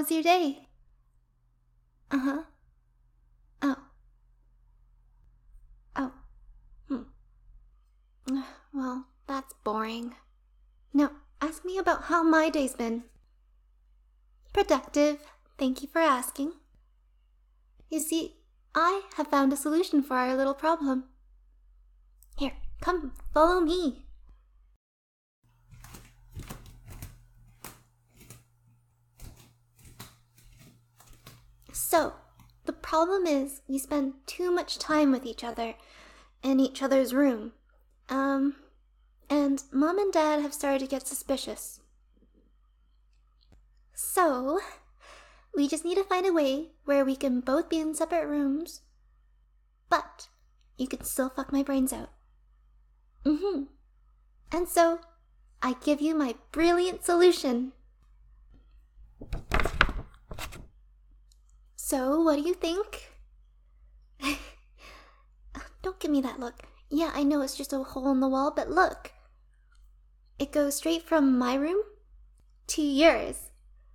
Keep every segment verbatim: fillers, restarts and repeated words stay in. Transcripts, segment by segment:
was your day? Uh-huh. Oh. Oh. Hmm. Well, that's boring. No, ask me about how my day's been. Productive. Thank you for asking. You see, I have found a solution for our little problem. Here, come, follow me. So, the problem is we spend too much time with each other in each other's room. Um, and Mom and Dad have started to get suspicious. So, we just need to find a way where we can both be in separate rooms, but you can still fuck my brains out. Mm-hmm. And so, I give you my brilliant solution. So, what do you think? Don't give me that look. Yeah, I know it's just a hole in the wall, but look. It goes straight from my room to yours.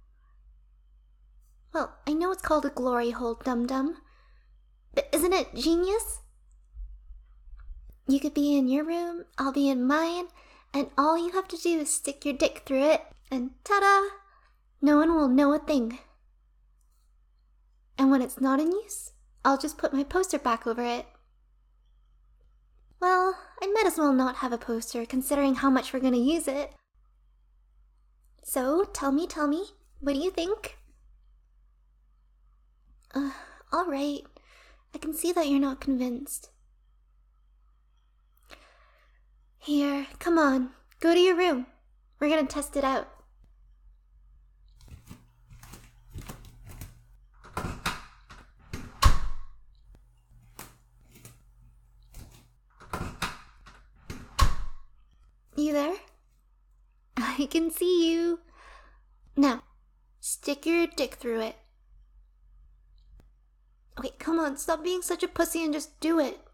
Well, I know it's called a glory hole, dum-dum, but isn't it genius? You could be in your room, I'll be in mine, and all you have to do is stick your dick through it, and ta-da! No one will know a thing. And when it's not in use, I'll just put my poster back over it. Well, I might as well not have a poster considering how much we're gonna use it. So, tell me, tell me, what do you think? Uh, alright. I can see that you're not convinced. Here, come on, go to your room. We're gonna test it out. You there? I can see you. Now, stick your dick through it. Okay, come on, stop being such a pussy and just do it.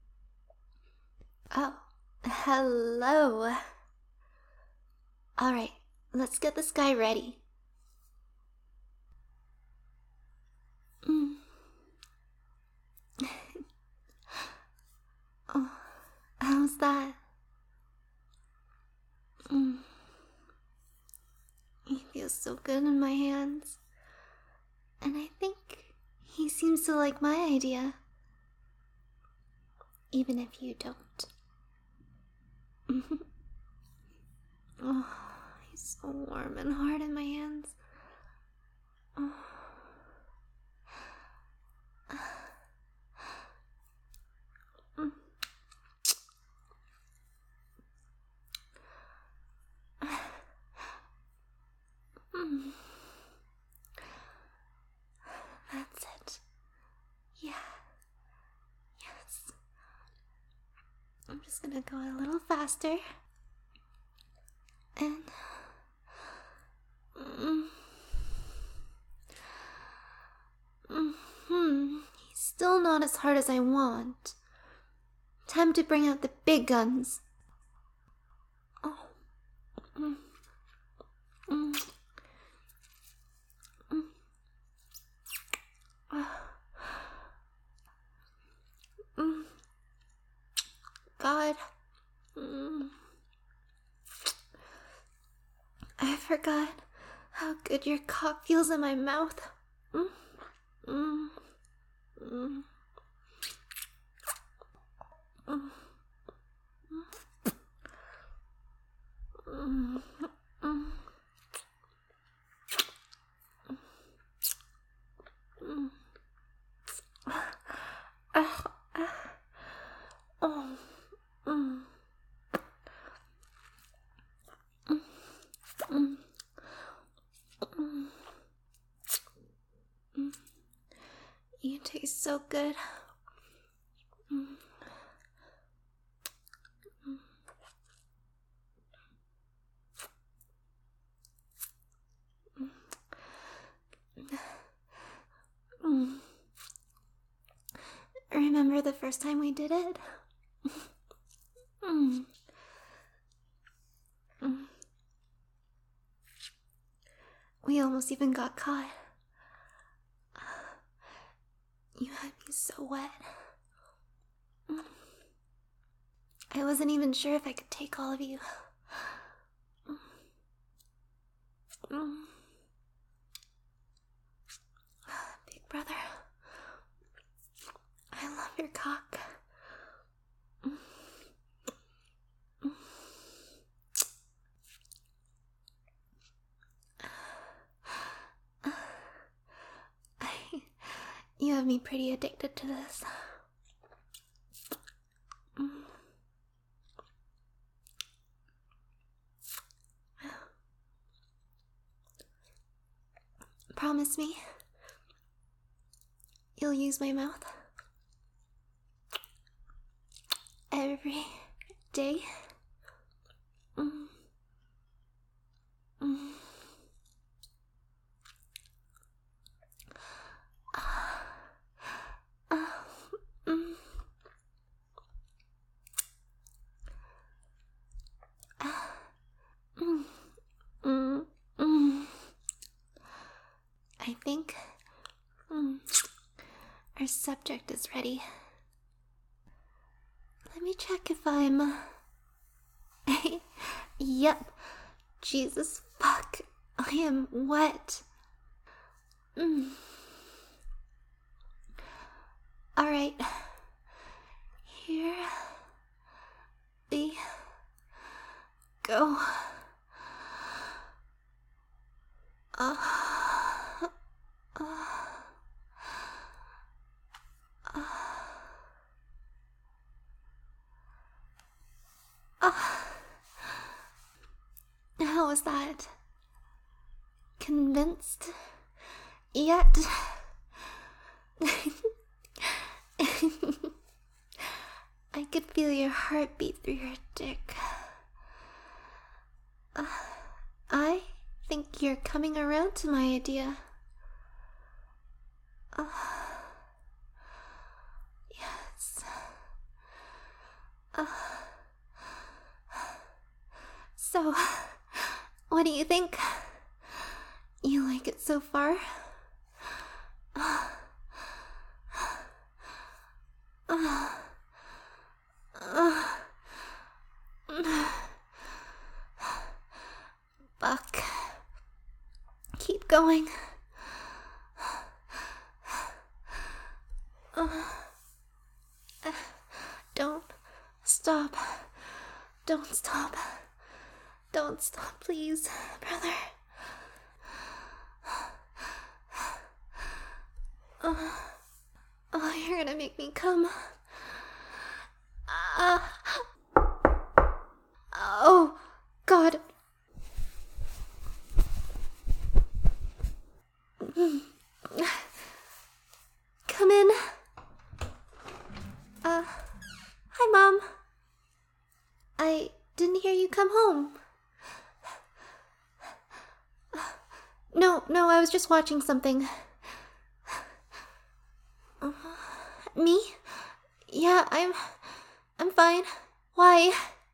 Oh, hello. Alright, let's get this guy ready. Mm. Oh, how's that? Mm. He feels so good in my hands. And I think he seems to like my idea. Even if you don't. Oh, he's so warm and hard in my hands. Oh. Mm. Mm. That's it. Yeah. Yes. I'm just gonna go a little faster. And... Mm. Mm-hmm. He's still not as hard as I want. Time to bring out the big guns. Oh. Mm. Mm. Mm. Mm. God. Mm. I forgot how good your cock feels in my mouth. Mm. Mm. Mm. Mm. Mm. Mm. Mm. Ah, ah. Oh. Mm. Mm. Mm. Mm. Mm. You taste so good. Mm. Mm. Mm. Remember the first time we did it? Mm. Mm. We almost even got caught. He's so wet. I wasn't even sure if I could take all of you. Big brother, I love your cock. I, you have me pretty addicted to this. Promise me you'll use my mouth every day. Mm. Mm. Uh, uh, mm. Uh, mm. Mm. Mm. I think mm, our subject is ready. Let me check if I'm... Yep. Jesus fuck. I am wet. Mm. Alright. Here we go. Uh, uh, uh, uh. How was that? Convinced yet? I could feel your heartbeat through your dick. Uh, I think you're coming around to my idea. Uh, yes. Uh, so, what do you think? You like it so far? Uh, uh, uh, Buck. Keep going. Uh, uh, don't stop. Don't stop. Don't stop, please, brother. Uh, oh, you're gonna make me come. Uh, oh, God. Come in. Uh, hi, Mom. I didn't hear you come home. No, no, I was just watching something. Uh, me? Yeah, I'm... I'm fine. Why?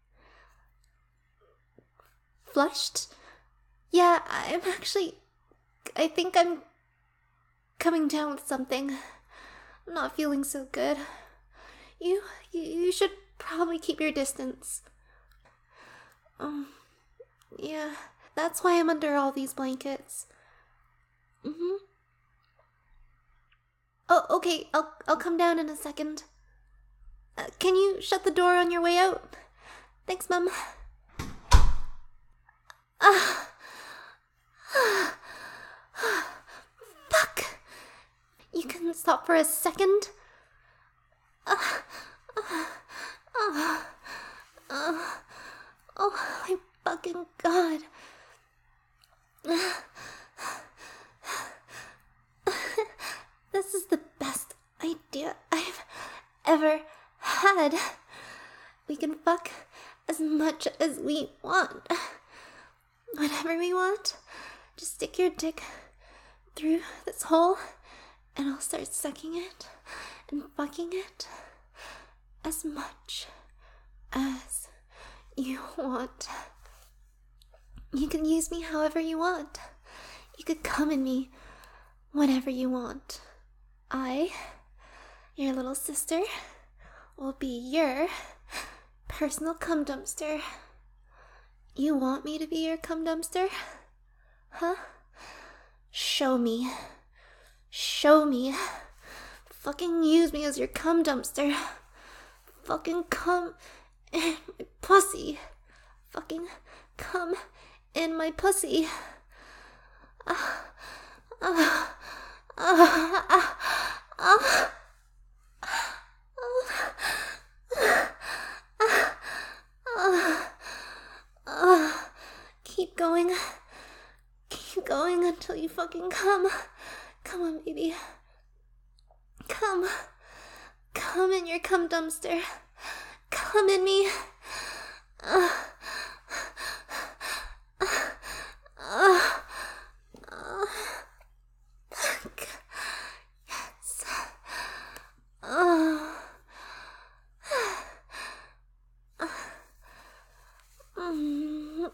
Flushed? Yeah, I'm actually... I think I'm coming down with something. I'm not feeling so good. You, you, you should probably keep your distance. Um, yeah, that's why I'm under all these blankets. Mm-hmm. Oh, okay, I'll, I'll come down in a second. Uh, can you shut the door on your way out? Thanks, Mum. Ah. Fuck! You can stop for a second? Uh, uh, uh, uh, oh my fucking God. This is the best idea I've ever had. We can fuck as much as we want. Whatever we want. Just stick your dick through this hole and I'll start sucking it and fucking it as much as you want. You can use me however you want. You could come in me whenever you want. I Your little sister will be your personal cum dumpster. You want me to be your cum dumpster? Huh? Show me. Show me. Fucking use me as your cum dumpster. Fucking cum in my pussy. Fucking cum in my pussy. Uh, uh, uh, uh, uh, uh, uh, keep going. Keep going until you fucking come. Come on, baby. Come. Come in your cum dumpster. Come in me. Uh, uh, uh, uh, yes. Uh, mm,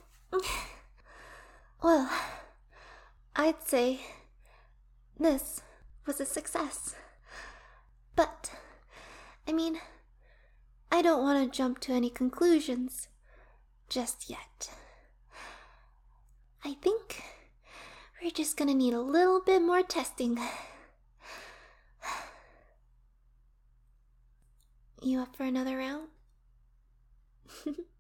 well, I'd say this was a success. But, I mean, I don't want to jump to any conclusions just yet. I think we're just gonna need a little bit more testing. You up for another round?